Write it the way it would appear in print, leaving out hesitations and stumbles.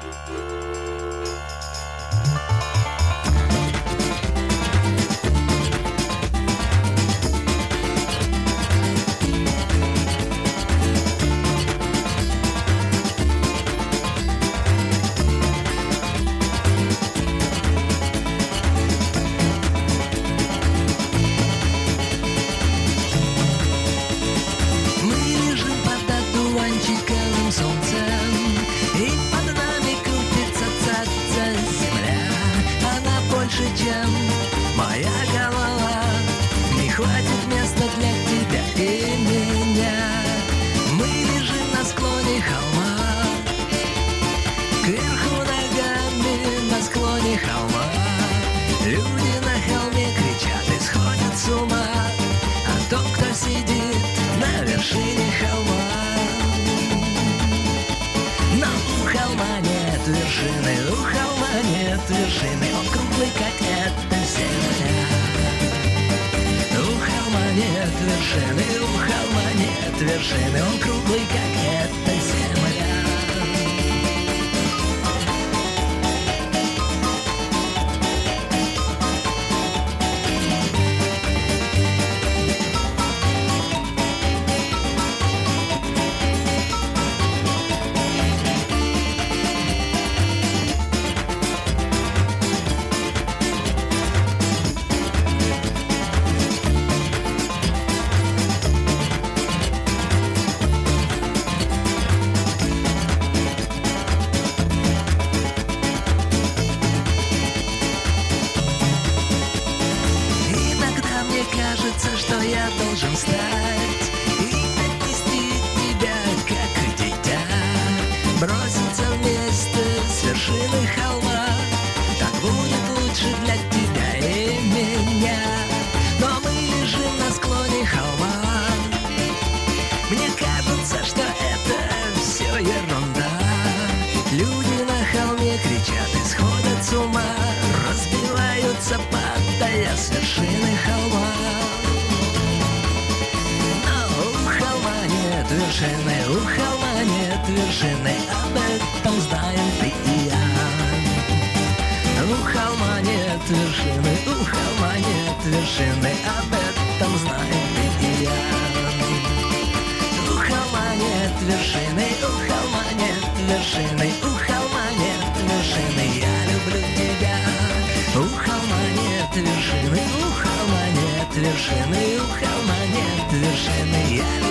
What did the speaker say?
Чем моя голова, не хватит места для тебя и меня. Мы лежим на склоне холма, кверху ногами на склоне холма. Люди на холме кричат и сходят с ума, а тот, кто сидит на вершине холма. Но у холма нет вершины, у холма нет вершины, он круглый, как эта земля. У холма нет вершины, у холма нет вершины, он круглый, как эта земля. Кажется, что я должен встать и отнести тебя, как дитя, броситься вместе с вершины холма. Так будет лучше для тебя и меня. Но мы лежим на склоне холма. Мне кажется, что это все ерунда. Люди на холме кричат и сходят с ума, разбиваются, падая с вершины холма. Вершины, у холма нет вершины, об этом знаем ты и я. У холма нет вершины, у холма нет вершины, об этом знаем ты и я. У холма нет вершины, у холма нет вершины, у холма нет вершины, я люблю тебя. У холма нет вершины, у холма нет вершины, у холма нет вершины, я люблю тебя.